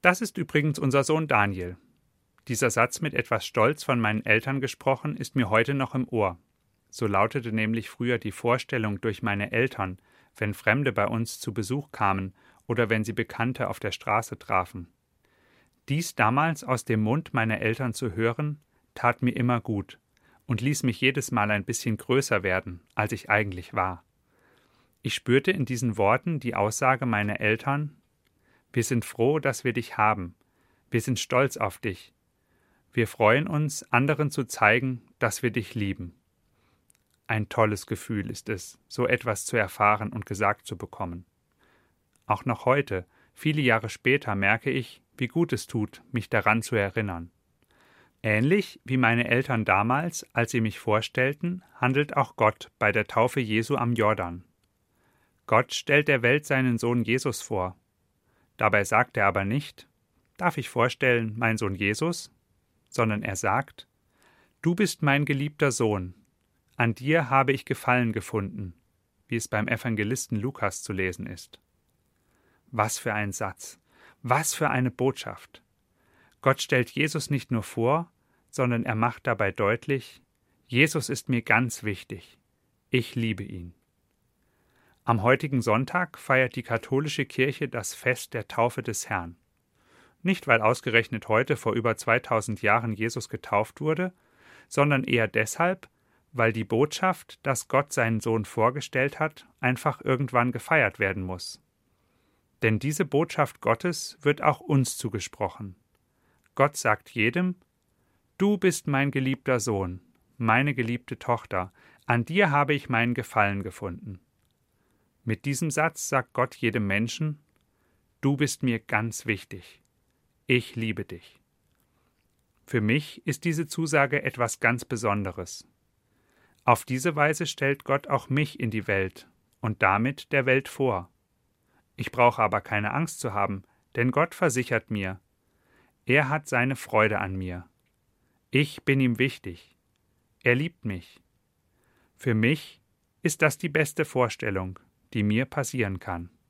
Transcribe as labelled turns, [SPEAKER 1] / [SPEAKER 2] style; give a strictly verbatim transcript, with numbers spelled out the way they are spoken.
[SPEAKER 1] Das ist übrigens unser Sohn Daniel. Dieser Satz mit etwas Stolz von meinen Eltern gesprochen, ist mir heute noch im Ohr. So lautete nämlich früher die Vorstellung durch meine Eltern, wenn Fremde bei uns zu Besuch kamen oder wenn sie Bekannte auf der Straße trafen. Dies damals aus dem Mund meiner Eltern zu hören, tat mir immer gut und ließ mich jedes Mal ein bisschen größer werden, als ich eigentlich war. Ich spürte in diesen Worten die Aussage meiner Eltern: Wir sind froh, dass wir dich haben. Wir sind stolz auf dich. Wir freuen uns, anderen zu zeigen, dass wir dich lieben. Ein tolles Gefühl ist es, so etwas zu erfahren und gesagt zu bekommen. Auch noch heute, viele Jahre später, merke ich, wie gut es tut, mich daran zu erinnern. Ähnlich wie meine Eltern damals, als sie mich vorstellten, handelt auch Gott bei der Taufe Jesu am Jordan. Gott stellt der Welt seinen Sohn Jesus vor. Dabei sagt er aber nicht: Darf ich vorstellen, mein Sohn Jesus? Sondern er sagt: Du bist mein geliebter Sohn. An dir habe ich Gefallen gefunden, wie es beim Evangelisten Lukas zu lesen ist. Was für ein Satz! Was für eine Botschaft! Gott stellt Jesus nicht nur vor, sondern er macht dabei deutlich: Jesus ist mir ganz wichtig. Ich liebe ihn. Am heutigen Sonntag feiert die katholische Kirche das Fest der Taufe des Herrn. Nicht, weil ausgerechnet heute vor über zweitausend Jahren Jesus getauft wurde, sondern eher deshalb, weil die Botschaft, dass Gott seinen Sohn vorgestellt hat, einfach irgendwann gefeiert werden muss. Denn diese Botschaft Gottes wird auch uns zugesprochen. Gott sagt jedem: Du bist mein geliebter Sohn, meine geliebte Tochter, an dir habe ich meinen Gefallen gefunden. Mit diesem Satz sagt Gott jedem Menschen: Du bist mir ganz wichtig. Ich liebe dich. Für mich ist diese Zusage etwas ganz Besonderes. Auf diese Weise stellt Gott auch mich in die Welt und damit der Welt vor. Ich brauche aber keine Angst zu haben, denn Gott versichert mir: Er hat seine Freude an mir. Ich bin ihm wichtig. Er liebt mich. Für mich ist das die beste Vorstellung, die mir passieren kann.